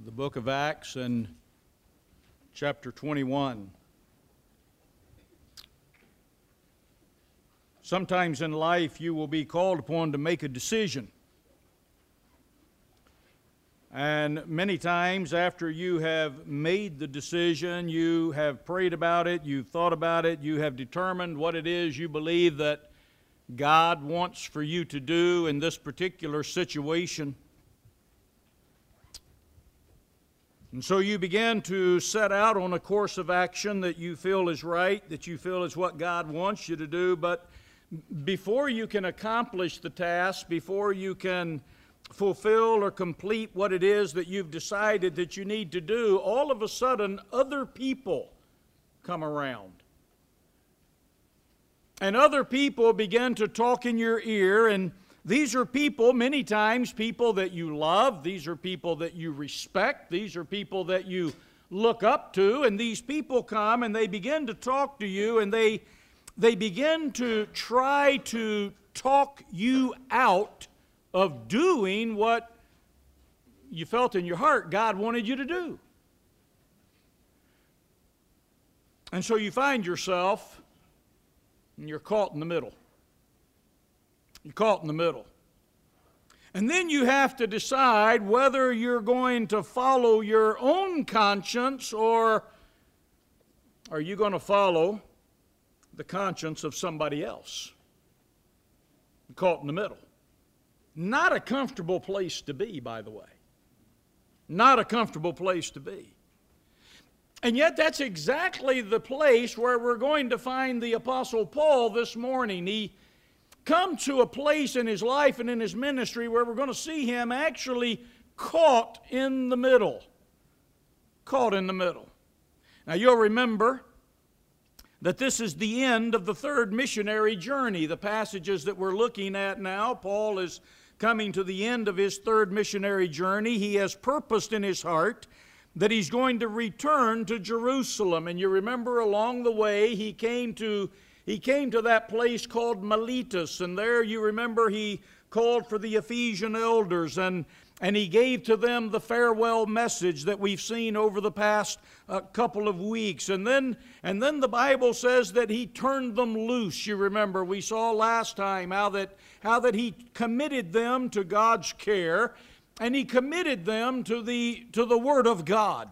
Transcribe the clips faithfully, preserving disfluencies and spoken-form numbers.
the book of Acts and chapter twenty-one. Sometimes in life you will be called upon to make a decision. And many times after you have made the decision, you have prayed about it, you've thought about it, you have determined what it is you believe that God wants for you to do in this particular situation. And so you begin to set out on a course of action that you feel is right, that you feel is what God wants you to do. But before you can accomplish the task, before you can fulfill or complete what it is that you've decided that you need to do, all of a sudden other people come around. And other people begin to talk in your ear, and these are people, many times people that you love, these are people that you respect, these are people that you look up to, and these people come and they begin to talk to you, and they, they begin to try to talk you out of doing what you felt in your heart God wanted you to do. And so you find yourself, and you're caught in the middle. You're caught in the middle. And then you have to decide whether you're going to follow your own conscience, or are you going to follow the conscience of somebody else. You're caught in the middle. Not a comfortable place to be, by the way. Not a comfortable place to be. And yet that's exactly the place where we're going to find the Apostle Paul this morning. He come to a place in his life and in his ministry where we're going to see him actually caught in the middle. Caught in the middle. Now you'll remember that this is the end of the third missionary journey. The passages that we're looking at now, Paul is coming to the end of his third missionary journey. He has purposed in his heart that he's going to return to Jerusalem. And you remember along the way he came to He came to that place called Miletus, and there you remember he called for the Ephesian elders, and, and he gave to them the farewell message that we've seen over the past uh, couple of weeks. And then, and then the Bible says that he turned them loose. You remember we saw last time how that, how that he committed them to God's care, and he committed them to the, to the Word of God.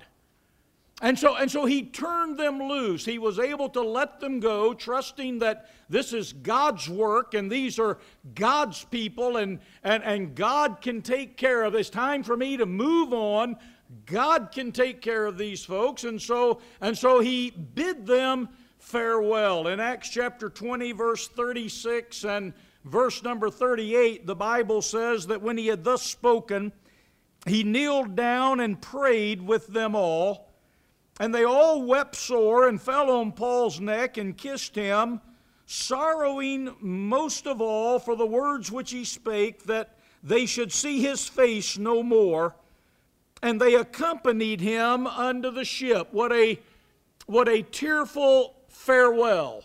And so, and so he turned them loose. He was able to let them go, trusting that this is God's work and these are God's people, and, and, and God can take care of it. It's time for me to move on. God can take care of these folks. And so, and so he bid them farewell. In Acts chapter twenty, verse thirty-six and verse number thirty-eight, the Bible says that when he had thus spoken, he kneeled down and prayed with them all. And they all wept sore and fell on Paul's neck and kissed him, sorrowing most of all for the words which he spake, that they should see his face no more. And they accompanied him unto the ship. What a, what a tearful farewell.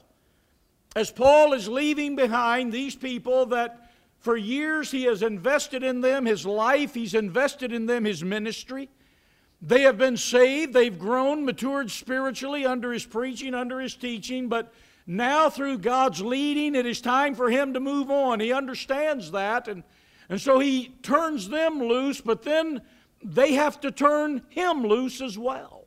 As Paul is leaving behind these people that for years he has invested in them, his life, he's invested in them, his ministry. They have been saved, they've grown, matured spiritually under his preaching, under his teaching, but now through God's leading, it is time for him to move on. He understands that, and, and so he turns them loose, but then they have to turn him loose as well.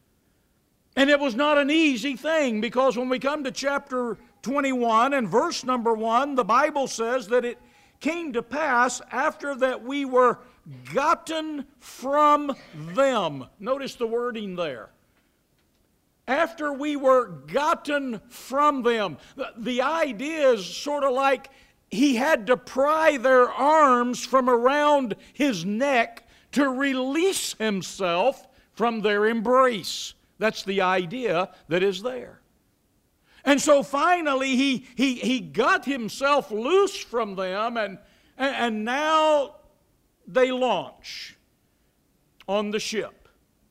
And it was not an easy thing, because when we come to chapter twenty-one and verse number one, the Bible says that it came to pass after that we were gotten from them. Notice the wording there. After we were gotten from them. The, the idea is sort of like he had to pry their arms from around his neck to release himself from their embrace. That's the idea that is there. And so finally he, he, he got himself loose from them, and, and, and now they launch on the ship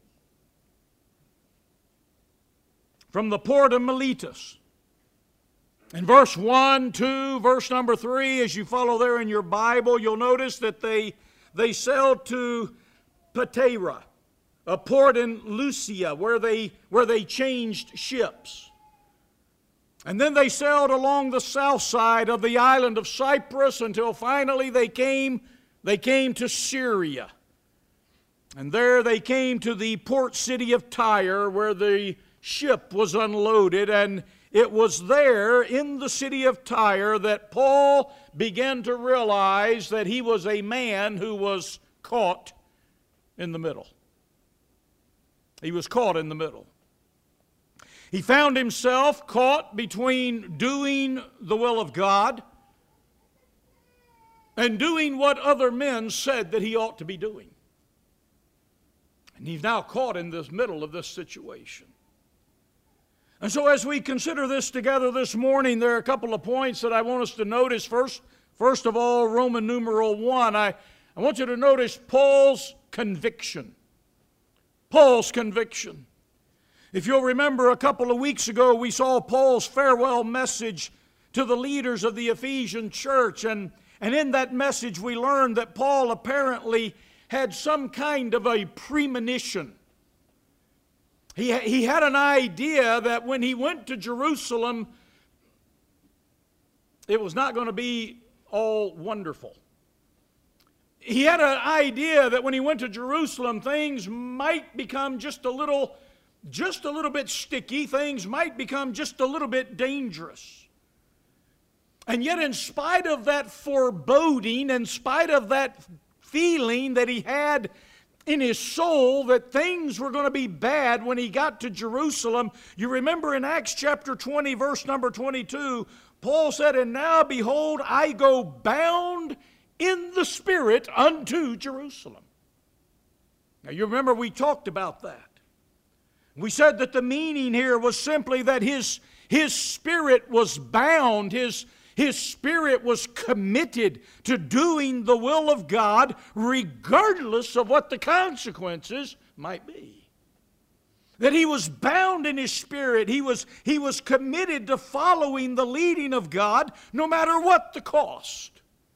from the port of Miletus. In verse one, two, verse number three, as you follow there in your Bible, you'll notice that they, they sailed to Patara. a port in Lucia where they, where they changed ships. And then they sailed along the south side of the island of Cyprus until finally they came, they came to Syria. And there they came to the port city of Tyre where the ship was unloaded, and it was there in the city of Tyre that Paul began to realize that he was a man who was caught in the middle. He was caught in the middle. He found himself caught between doing the will of God and doing what other men said that he ought to be doing. And he's now caught in this middle of this situation. And so as we consider this together this morning, there are a couple of points that I want us to notice. First, first of all, Roman numeral one, I, I want you to notice Paul's conviction. Paul's conviction. If you'll remember, a couple of weeks ago, we saw Paul's farewell message to the leaders of the Ephesian church. And, and in that message, we learned that Paul apparently had some kind of a premonition. He, he had an idea that when he went to Jerusalem, it was not going to be all wonderful. He had an idea that when he went to Jerusalem, things might become just a little, just a little bit sticky. Things might become just a little bit dangerous. And yet, in spite of that foreboding, in spite of that feeling that he had in his soul that things were going to be bad when he got to Jerusalem, you remember in Acts chapter twenty, verse number twenty-two, Paul said, "And now behold, I go bound in the Spirit unto Jerusalem." Now you remember we talked about that. We said that the meaning here was simply that his, his spirit was bound, his His spirit was committed to doing the will of God regardless of what the consequences might be. That he was bound in his spirit. He was, he was committed to following the leading of God no matter what the cost.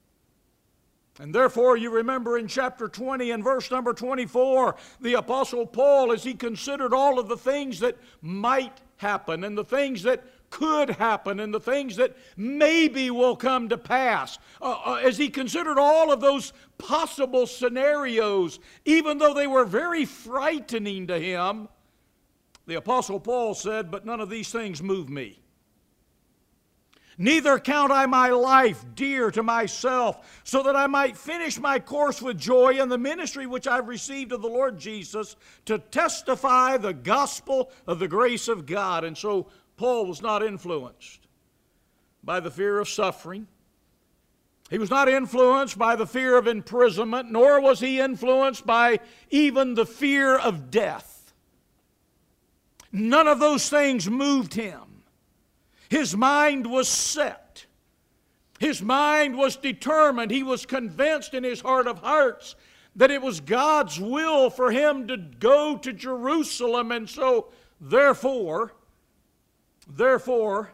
And therefore, you remember in chapter twenty and verse number twenty-four, the Apostle Paul, as he considered all of the things that might happen and the things that could happen and the things that maybe will come to pass, uh, uh, as he considered all of those possible scenarios, even though they were very frightening to him, the Apostle Paul said, "But none of these things move me. Neither count I my life dear to myself, so that I might finish my course with joy in the ministry which I've received of the Lord Jesus, to testify the gospel of the grace of God." And so Paul was not influenced by the fear of suffering. He was not influenced by the fear of imprisonment, nor was he influenced by even the fear of death. None of those things moved him. His mind was set. His mind was determined. He was convinced in his heart of hearts that it was God's will for him to go to Jerusalem, and so therefore, Therefore,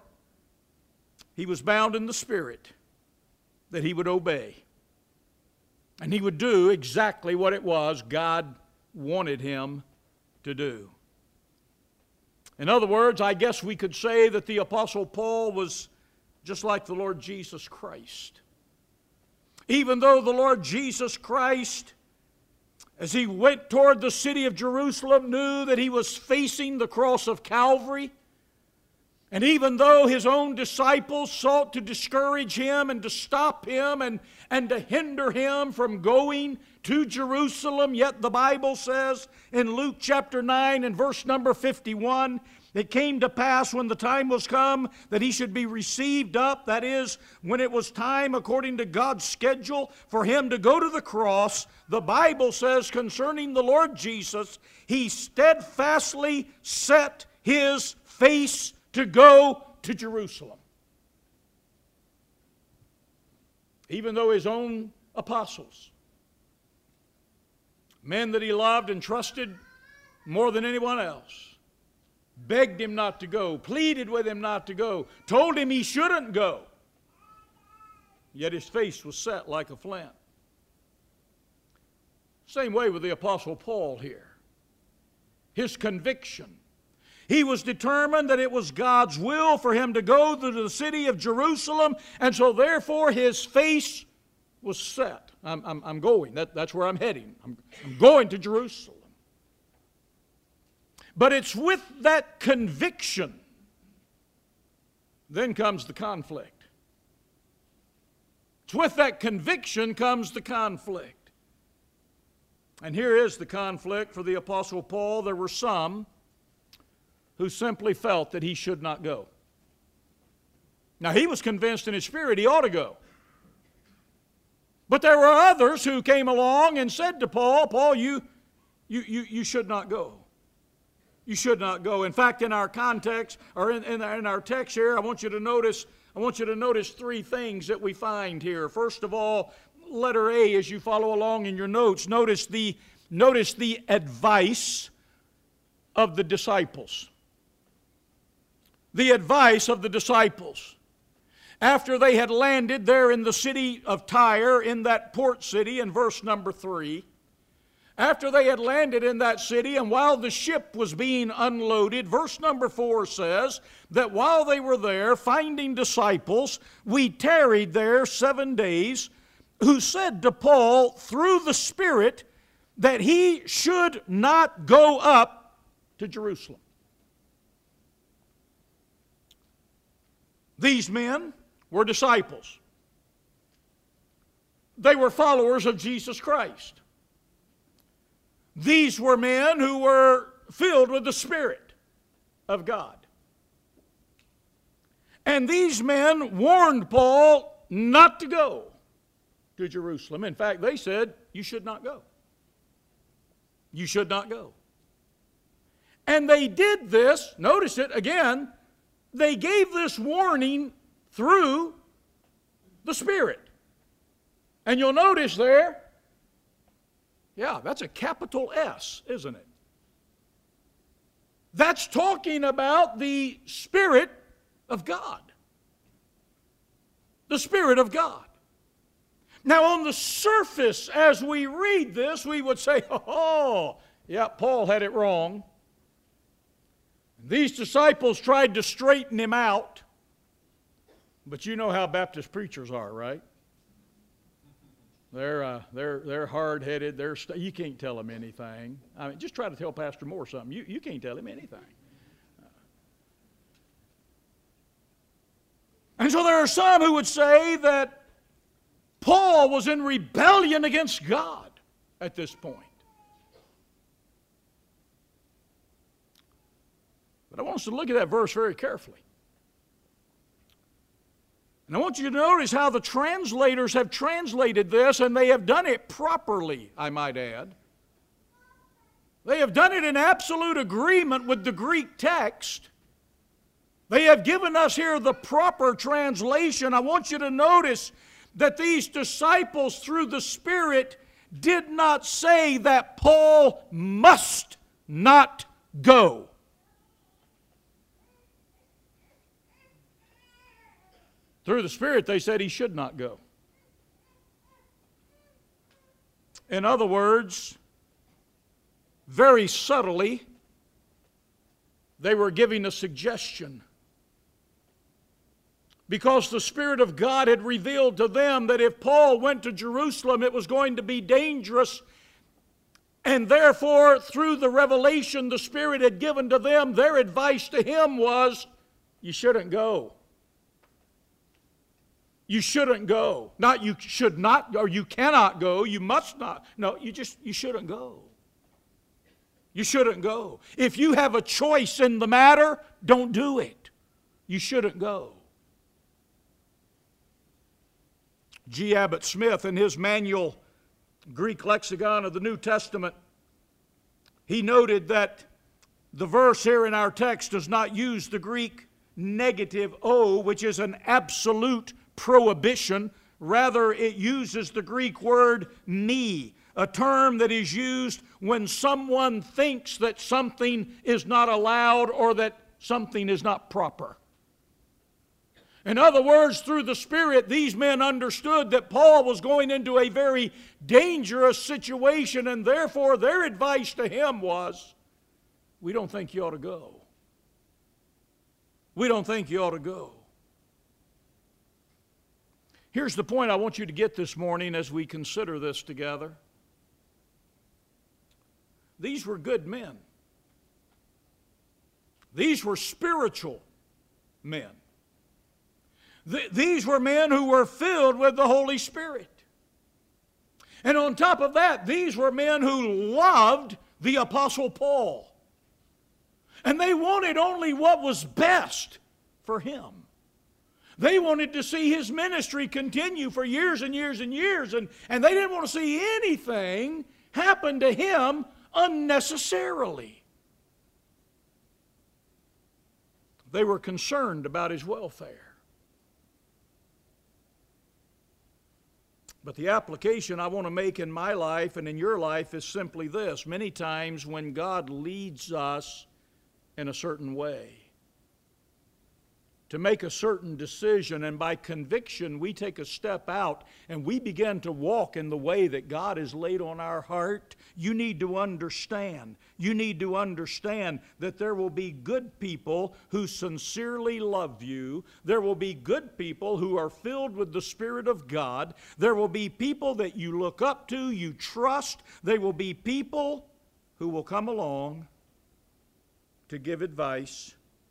he was bound in the Spirit that he would obey. And he would do exactly what it was God wanted him to do. In other words, I guess we could say that the Apostle Paul was just like the Lord Jesus Christ. Even though the Lord Jesus Christ, as he went toward the city of Jerusalem, knew that he was facing the cross of Calvary, and even though his own disciples sought to discourage him and to stop him and, and to hinder him from going to Jerusalem, yet the Bible says in Luke chapter nine and verse number fifty-one, it came to pass when the time was come that he should be received up, that is, when it was time according to God's schedule for him to go to the cross, the Bible says concerning the Lord Jesus, he steadfastly set his face to go to Jerusalem. Even though his own apostles, men that he loved and trusted more than anyone else, begged him not to go, pleaded with him not to go, told him he shouldn't go, yet his face was set like a flint. Same way with the Apostle Paul here. his conviction. He was determined that it was God's will for him to go to the city of Jerusalem, and so therefore his face was set. I'm, I'm, I'm going. That, that's where I'm heading. I'm, I'm going to Jerusalem. But it's with that conviction, then comes the conflict. It's with that conviction comes the conflict. And here is the conflict for the Apostle Paul. There were some who simply felt that he should not go. Now, he was convinced in his spirit he ought to go. But there were others who came along and said to Paul, Paul, you, you, you, you should not go. You should not go. In fact, in our context, or in, in, in our text here, I want you to notice, I want you to notice three things that we find here. First of all, letter A, as you follow along in your notes, notice the, notice the advice of the disciples. The advice of the disciples. After they had landed there in the city of Tyre, in that port city, in verse number three, after they had landed in that city, and while the ship was being unloaded, verse number four says that while they were there, finding disciples, we tarried there seven days, who said to Paul through the Spirit that he should not go up to Jerusalem. These men were disciples. They were followers of Jesus Christ. These were men who were filled with the Spirit of God. And these men warned Paul not to go to Jerusalem. In fact, they said, you should not go. You should not go. And they did this, notice it again, they gave this warning through the Spirit. And you'll notice there, yeah, that's a capital S, isn't it? That's talking about the Spirit of God. The Spirit of God. Now, on the surface, as we read this, we would say, oh, yeah, Paul had it wrong. These disciples tried to straighten him out. But you know how Baptist preachers are, right? They're, uh, they're, they're hard-headed. They're st- you can't tell them anything. I mean, just try to tell Pastor Moore something. You, you can't tell him anything. And so there are some who would say that Paul was in rebellion against God at this point. But I want us to look at that verse very carefully. And I want you to notice how the translators have translated this, and they have done it properly, I might add. They have done it in absolute agreement with the Greek text. They have given us here the proper translation. I want you to notice that these disciples, through the Spirit, did not say that Paul must not go. Through the Spirit, they said he should not go. In other words, very subtly, they were giving a suggestion. Because the Spirit of God had revealed to them that if Paul went to Jerusalem, it was going to be dangerous. And therefore, through the revelation the Spirit had given to them, their advice to him was, you shouldn't go. You shouldn't go. Not you should not, or you cannot go, you must not. No, you just, you shouldn't go. You shouldn't go. If you have a choice in the matter, don't do it. You shouldn't go. G. Abbott Smith, in his manual, Greek Lexicon of the New Testament, he noted that the verse here in our text does not use the Greek negative O, which is an absolute prohibition. Rather, it uses the Greek word me, a term that is used when someone thinks that something is not allowed or that something is not proper. In other words, through the Spirit, these men understood that Paul was going into a very dangerous situation, and therefore their advice to him was, we don't think you ought to go. We don't think you ought to go. Here's the point I want you to get this morning as we consider this together. These were good men. These were spiritual men. Th- these were men who were filled with the Holy Spirit. And on top of that, these were men who loved the Apostle Paul. And they wanted only what was best for him. They wanted to see his ministry continue for years and years and years, and, and they didn't want to see anything happen to him unnecessarily. They were concerned about his welfare. But the application I want to make in my life and in your life is simply this. Many times when God leads us in a certain way, to make a certain decision, and by conviction we take a step out and we begin to walk in the way that God has laid on our heart, you need to understand, you need to understand that there will be good people who sincerely love you. There will be good people who are filled with the Spirit of God. There will be people that you look up to, you trust. There will be people who will come along to give advice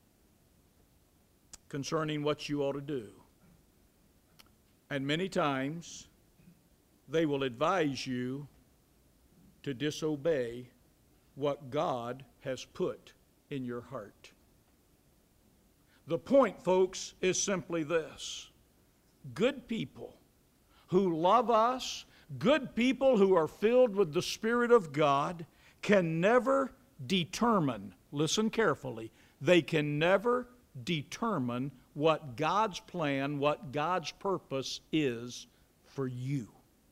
concerning what you ought to do. And many times they will advise you to disobey what God has put in your heart. The point, folks, is simply this. Good people who love us, good people who are filled with the Spirit of God, can never determine, listen carefully, they can never determine what God's plan, what God's purpose is for you.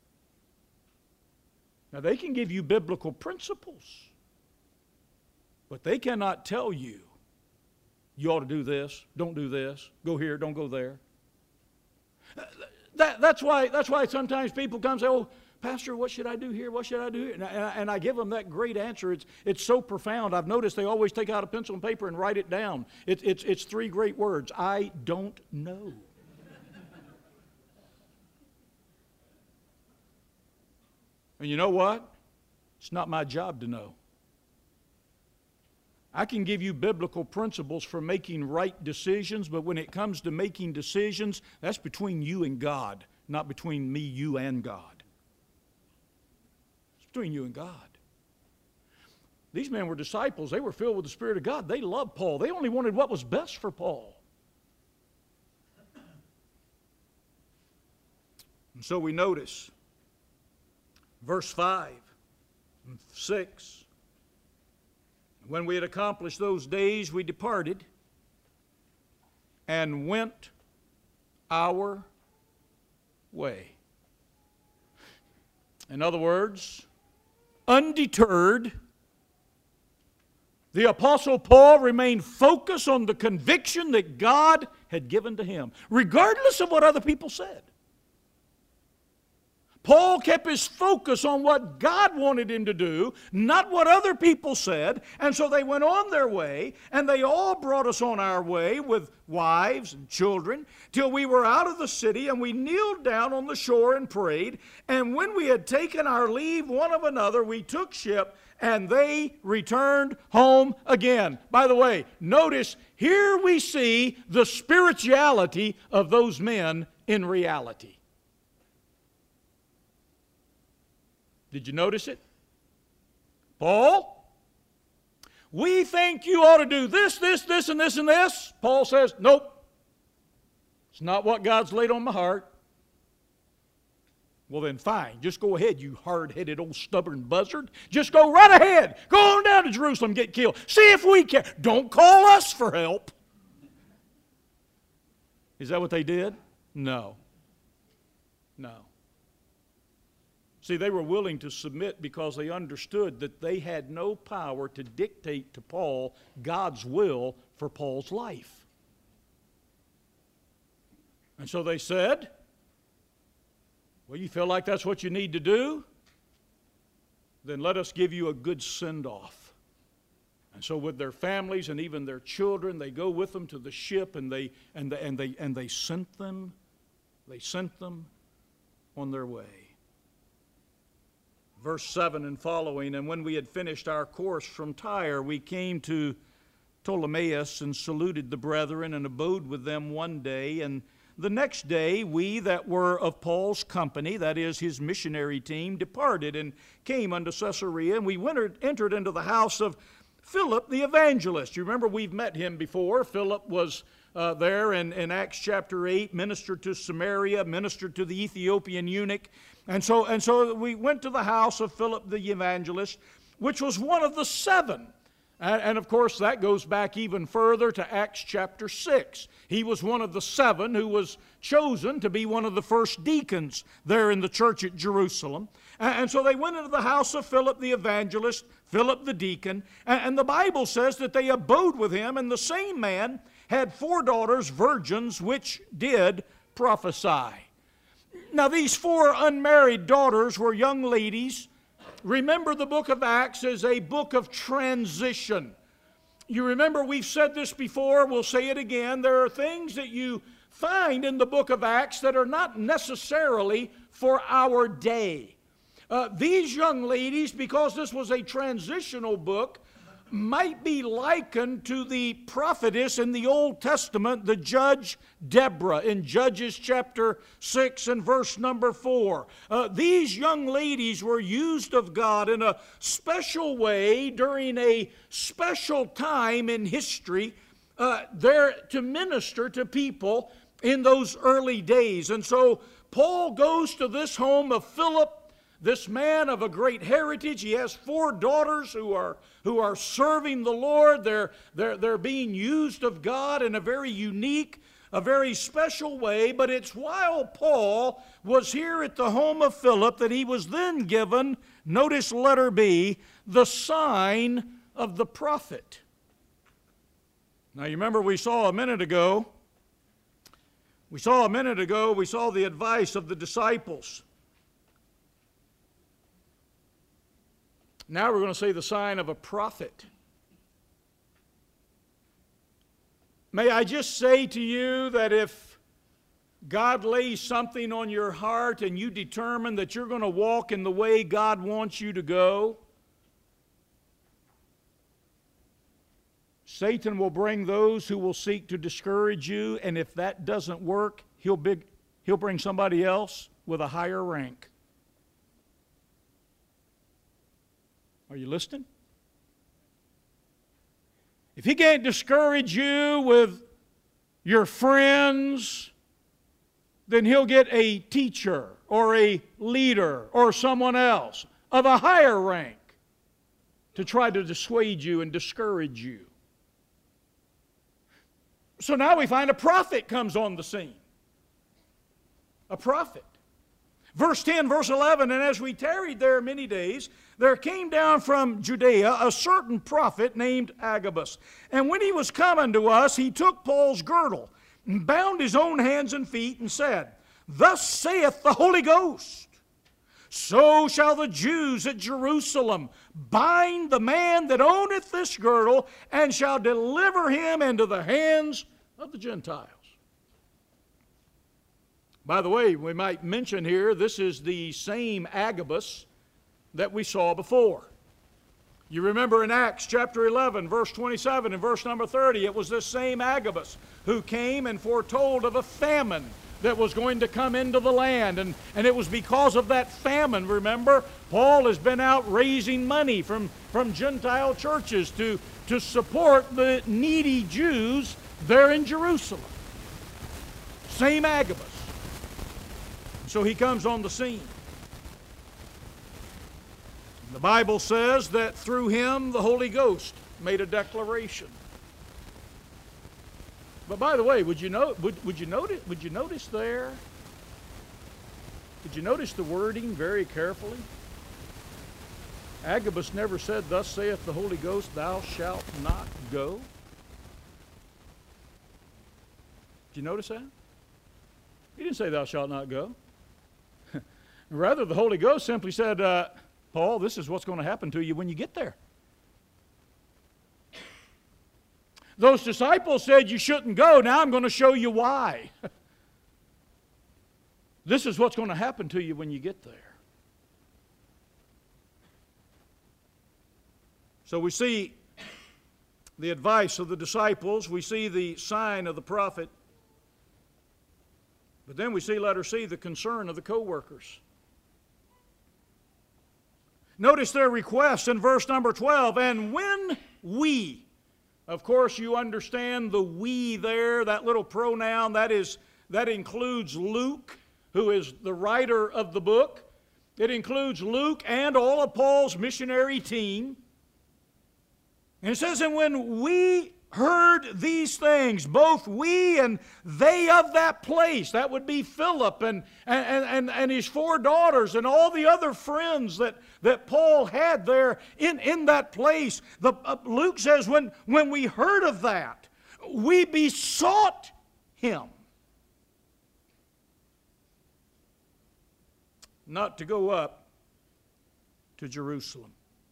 Now, they can give you biblical principles, but they cannot tell you, you ought to do this, don't do this, go here, don't go there. That, that's why, that's why sometimes people come and say, oh, Pastor, what should I do here? What should I do here? And I, and I give them that great answer. It's, it's so profound. I've noticed they always take out a pencil and paper and write it down. It, it's, it's three great words. I don't know. And you know what? It's not my job to know. I can give you biblical principles for making right decisions, but when it comes to making decisions, that's between you and God, not between me, you, and God. Between you and God. These men were disciples. They were filled with the Spirit of God. They loved Paul. They only wanted what was best for Paul. And so we notice verse five and six. When we had accomplished those days, we departed and went our way. In other words, undeterred, the Apostle Paul remained focused on the conviction that God had given to him, regardless of what other people said. Paul kept his focus on what God wanted him to do, not what other people said, and so they went on their way, and they all brought us on our way with wives and children, till we were out of the city, and we kneeled down on the shore and prayed, and when we had taken our leave one of another, we took ship, and they returned home again. By the way, notice, here we see the spirituality of those men in reality. Did you notice it? Paul, we think you ought to do this, this, this, and this, and this. Paul says, nope. It's not what God's laid on my heart. Well then, fine. Just go ahead, you hard-headed old stubborn buzzard. Just go right ahead. Go on down to Jerusalem and get killed. See if we can. Don't call us for help. Is that what they did? No. No. See, they were willing to submit because they understood that they had no power to dictate to Paul God's will for Paul's life. And so they said, well, you feel like that's what you need to do? Then let us give you a good send-off. And so with their families and even their children, they go with them to the ship, and they and they, and they and they sent them, they sent them on their way. Verse seven and following, and when we had finished our course from Tyre, we came to Ptolemais and saluted the brethren and abode with them one day. And the next day we that were of Paul's company, that is his missionary team, departed and came unto Caesarea, and we entered, entered into the house of Philip the evangelist. You remember we've met him before. Philip was uh, there in, in Acts chapter eight, ministered to Samaria, ministered to the Ethiopian eunuch. And so, and so we went to the house of Philip the evangelist, which was one of the seven. And, and of course, that goes back even further to Acts chapter six. He was one of the seven who was chosen to be one of the first deacons there in the church at Jerusalem. And, and so they went into the house of Philip the evangelist, Philip the deacon, and, and the Bible says that they abode with him, and the same man had four daughters, virgins, which did prophesy. Now, these four unmarried daughters were young ladies. Remember, the book of Acts is a book of transition. You remember, we've said this before, we'll say it again. There are things that you find in the book of Acts that are not necessarily for our day. Uh, these young ladies, because this was a transitional book, might be likened to the prophetess in the Old Testament, the judge Deborah, in Judges chapter six and verse number four. Uh, these young ladies were used of God in a special way during a special time in history uh, there to minister to people in those early days. And so Paul goes to this home of Philip, this man of a great heritage. He has four daughters who are, who are serving the Lord. They're, they're, they're being used of God in a very unique, a very special way. But it's while Paul was here at the home of Philip that he was then given, notice letter B, the sign of the prophet. Now you remember we saw a minute ago, we saw a minute ago, we saw the advice of the disciples. Now we're going to say the sign of a prophet. May I just say to you that if God lays something on your heart and you determine that you're going to walk in the way God wants you to go, Satan will bring those who will seek to discourage you, and if that doesn't work, he'll, big, he'll bring somebody else with a higher rank. Are you listening? If he can't discourage you with your friends, then he'll get a teacher or a leader or someone else of a higher rank to try to dissuade you and discourage you. So now we find a prophet comes on the scene. A prophet. Verse ten, verse eleven, and as we tarried there many days, there came down from Judea a certain prophet named Agabus. And when he was come unto us, he took Paul's girdle, and bound his own hands and feet, and said, Thus saith the Holy Ghost, so shall the Jews at Jerusalem bind the man that owneth this girdle, and shall deliver him into the hands of the Gentiles. By the way, we might mention here, this is the same Agabus that we saw before. You remember in Acts chapter eleven, verse twenty-seven and verse number thirty, it was this same Agabus who came and foretold of a famine that was going to come into the land. And, and it was because of that famine, remember, Paul has been out raising money from, from Gentile churches to, to support the needy Jews there in Jerusalem. Same Agabus. So he comes on the scene. The Bible says that through him the Holy Ghost made a declaration. But by the way, would you know, would, would you notice would you notice there? Did you notice the wording very carefully? Agabus never said, Thus saith the Holy Ghost, thou shalt not go. Did you notice that? He didn't say thou shalt not go. Rather, the Holy Ghost simply said, uh, Paul, this is what's going to happen to you when you get there. those disciples said you shouldn't go. Now I'm going to show you why. This is what's going to happen to you when you get there. So we see the advice of the disciples. We see the sign of the prophet. But then we see, letter C, the concern of the co-workers. Notice their request in verse number twelve. And when we, of course you understand the we there, that little pronoun, that is, that includes Luke, who is the writer of the book. It includes Luke and all of Paul's missionary team. And it says, and when we heard these things, both we and they of that place, that would be Philip and, and, and, and his four daughters and all the other friends that, that Paul had there in, in that place. The, uh, Luke says, when, when we heard of that, we besought him not to go up to Jerusalem.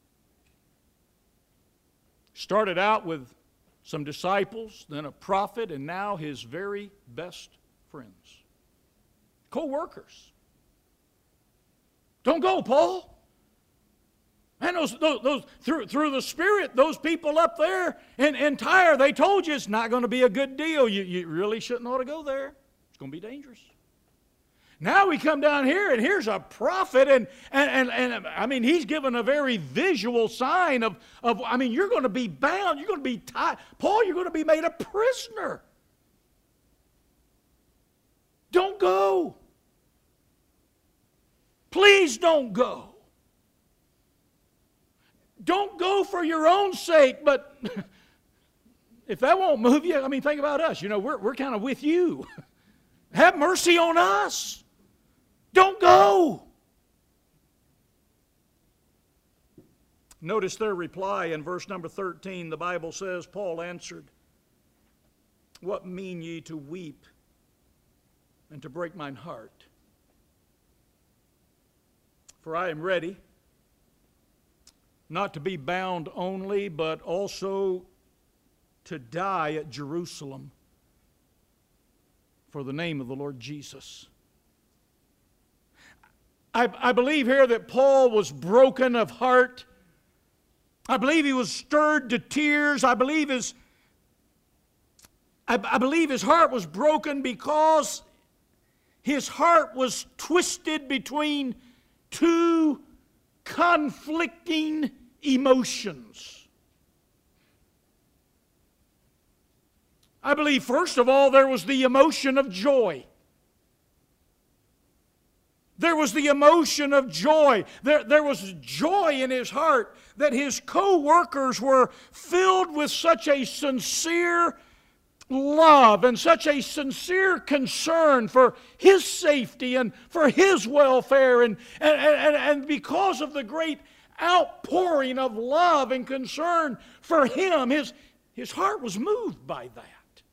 Started out with some disciples, then a prophet, and now his very best friends. Co-workers. Don't go, Paul. And those, those, those through, through the Spirit, those people up there in, in Tyre, they told you it's not going to be a good deal. You, you really shouldn't ought to go there. It's going to be dangerous. Now we come down here, and here's a prophet, and, and, and, and I mean, he's given a very visual sign of, of, I mean, you're going to be bound, you're going to be tied. Paul, you're going to be made a prisoner. Don't go. Please don't go. Don't go for your own sake, but if that won't move you, I mean, think about us. You know, we're, we're kind of with you. Have mercy on us. Don't go. Notice their reply in verse number thirteen. The Bible says, Paul answered, what mean ye to weep and to break mine heart? For I am ready, not to be bound only, but also to die at Jerusalem for the name of the Lord Jesus. I, I believe here that Paul was broken of heart. I believe he was stirred to tears. I believe his, I, I believe his heart was broken because his heart was twisted between two conflicting emotions. I believe, first of all, there was the emotion of joy. There was the emotion of joy. There, there was joy in his heart that his co-workers were filled with such a sincere love and such a sincere concern for his safety and for his welfare. And, and, and, and because of the great outpouring of love and concern for him, his, his heart was moved by that.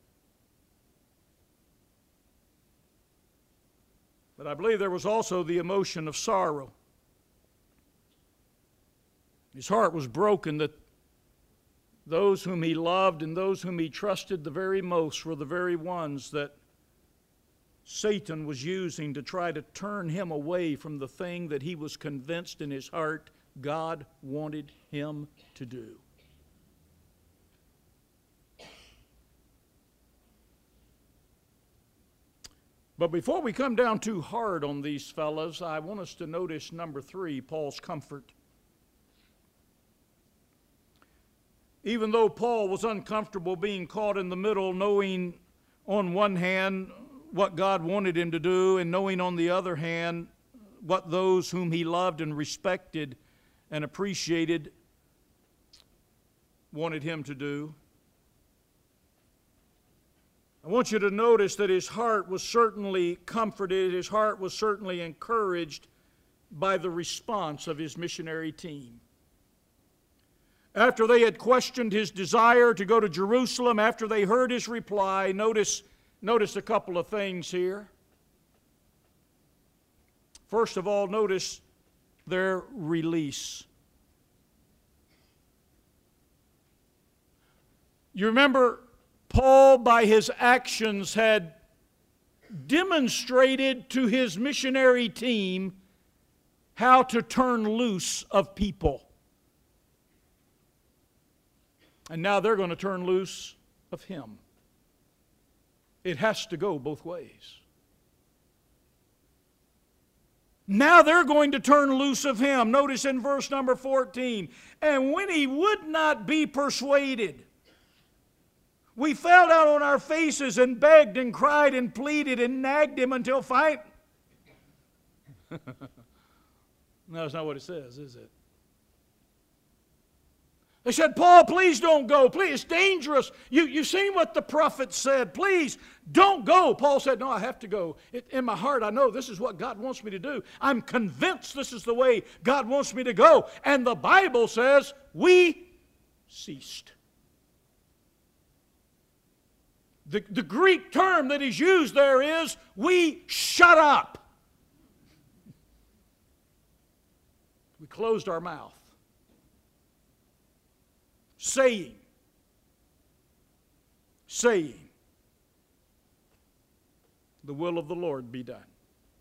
But I believe there was also the emotion of sorrow. His heart was broken that those whom he loved and those whom he trusted the very most were the very ones that Satan was using to try to turn him away from the thing that he was convinced in his heart God wanted him to do. But before we come down too hard on these fellows, I want us to notice number three, Paul's comfort. Even though Paul was uncomfortable being caught in the middle, knowing on one hand what God wanted him to do, and knowing on the other hand what those whom he loved and respected and appreciated wanted him to do, I want you to notice that his heart was certainly comforted, his heart was certainly encouraged by the response of his missionary team. After they had questioned his desire to go to Jerusalem, after they heard his reply, notice, notice a couple of things here. First of all, notice their release. You remember, Paul, by his actions, had demonstrated to his missionary team how to turn loose of people. And now they're going to turn loose of him. It has to go both ways. Now they're going to turn loose of him. Notice in verse number fourteen, and when he would not be persuaded, we fell down on our faces and begged and cried and pleaded and nagged him until finally. No, that's not what it says, is it? They said, Paul, please don't go. Please, it's dangerous. You, you've seen what the prophet said. Please, don't go. Paul said, no, I have to go. It, in my heart, I know this is what God wants me to do. I'm convinced this is the way God wants me to go. And the Bible says, we ceased. The, the Greek term that is used there is, we shut up. We closed our mouth. Saying, saying, the will of the Lord be done.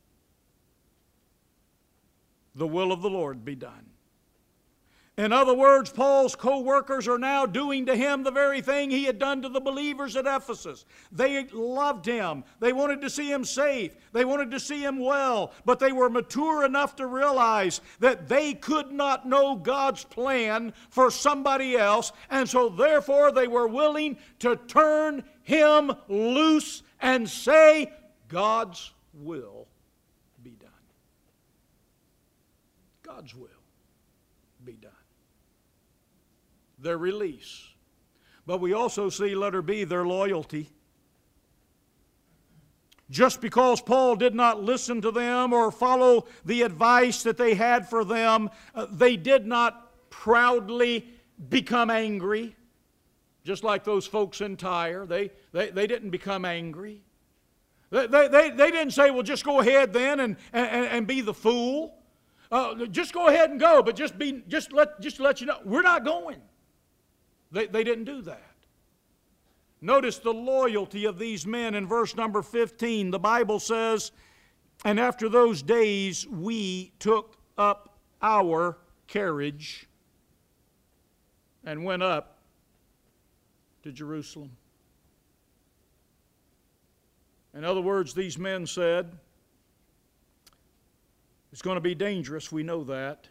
The will of the Lord be done. In other words, Paul's co-workers are now doing to him the very thing he had done to the believers at Ephesus. They loved him. They wanted to see him safe. They wanted to see him well. But they were mature enough to realize that they could not know God's plan for somebody else. And so therefore they were willing to turn him loose and say, God's will be done. God's will be done. Their release. But we also see, letter B, their loyalty. Just because Paul did not listen to them or follow the advice that they had for them, uh, they did not proudly become angry. Just like those folks in Tyre, they, they, they didn't become angry. They, they, they, they didn't say, well, just go ahead then and, and, and be the fool. Uh, just go ahead and go, but just be just let just let you know we're not going. They they didn't do that. Notice the loyalty of these men in verse number fifteen. The Bible says, and after those days we took up our carriage and went up to Jerusalem. In other words, these men said, it's going to be dangerous, we know that.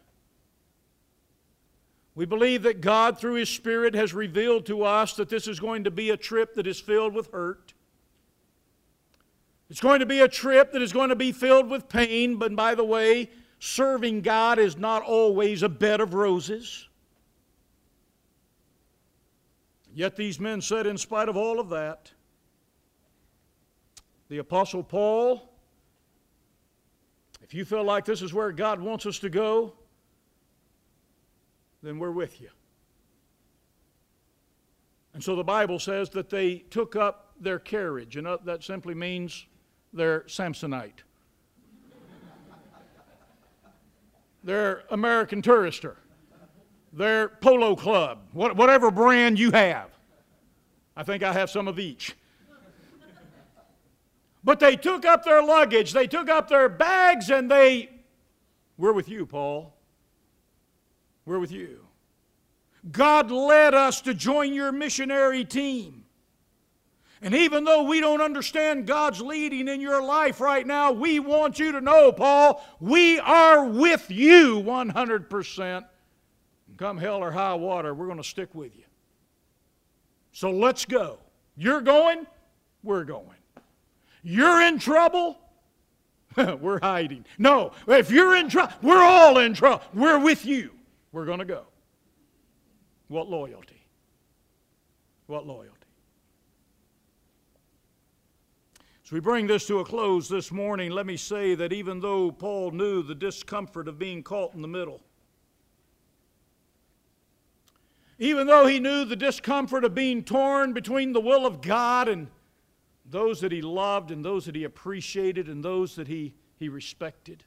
We believe that God, through His Spirit, has revealed to us that this is going to be a trip that is filled with hurt. It's going to be a trip that is going to be filled with pain, but by the way, serving God is not always a bed of roses. Yet these men said, in spite of all of that, the Apostle Paul, if you feel like this is where God wants us to go, then we're with you. And so the Bible says that they took up their carriage, and that simply means they're Samsonite. They're American Tourister. They're Polo Club, whatever brand you have. I think I have some of each. But they took up their luggage, they took up their bags, and they, we're with you, Paul. We're with you. God led us to join your missionary team. And even though we don't understand God's leading in your life right now, we want you to know, Paul, we are with you one hundred percent. Come hell or high water, we're going to stick with you. So let's go. You're going, we're going. You're in trouble, we're hiding. No, if you're in trouble, we're all in trouble. We're with you. We're going to go. What loyalty? What loyalty? As we bring this to a close this morning, let me say that even though Paul knew the discomfort of being caught in the middle, even though he knew the discomfort of being torn between the will of God and those that he loved and those that he appreciated and those that he, he respected,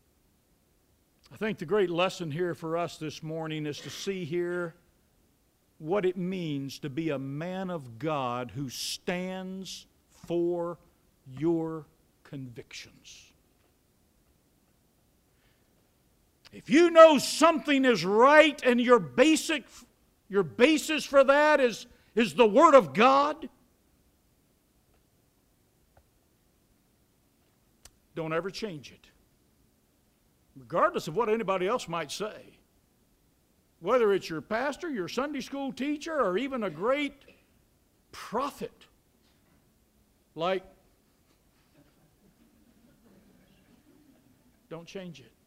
I think the great lesson here for us this morning is to see here what it means to be a man of God who stands for your convictions. If you know something is right and your basic, your basis for that is, is the Word of God, don't ever change it, regardless of what anybody else might say. Whether it's your pastor, your Sunday school teacher, or even a great prophet like, don't change it.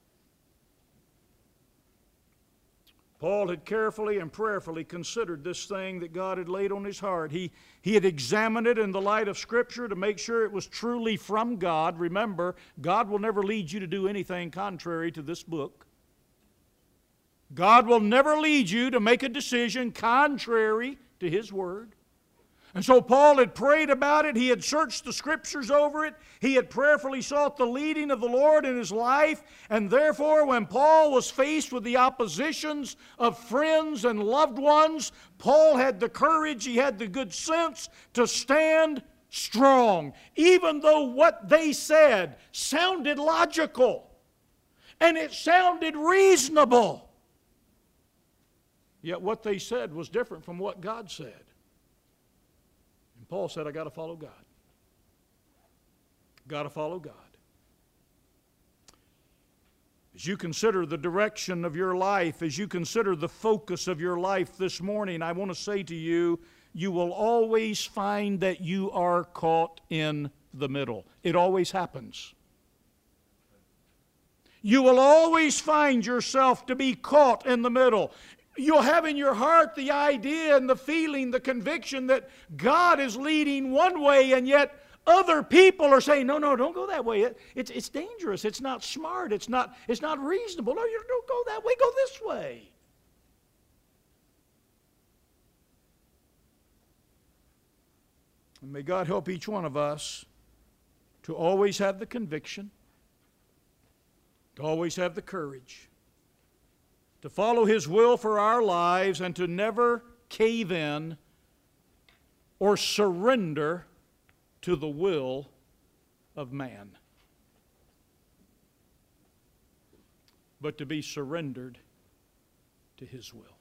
Paul had carefully and prayerfully considered this thing that God had laid on his heart. He, he had examined it in the light of Scripture to make sure it was truly from God. Remember, God will never lead you to do anything contrary to this book. God will never lead you to make a decision contrary to His Word. And so Paul had prayed about it. He had searched the Scriptures over it. He had prayerfully sought the leading of the Lord in his life. And therefore, when Paul was faced with the oppositions of friends and loved ones, Paul had the courage, he had the good sense to stand strong, even though what they said sounded logical and it sounded reasonable. Yet what they said was different from what God said. And Paul said, I got to follow God. Got to follow God. As you consider the direction of your life, as you consider the focus of your life this morning, I want to say to you, you will always find that you are caught in the middle. It always happens. You will always find yourself to be caught in the middle. You'll have in your heart the idea and the feeling, the conviction that God is leading one way, and yet other people are saying, no, no, don't go that way. It, it's, it's dangerous. It's not smart. It's not, it's not reasonable. No, you don't go that way. Go this way. And may God help each one of us to always have the conviction, to always have the courage, to follow His will for our lives, and to never cave in or surrender to the will of man, but to be surrendered to His will.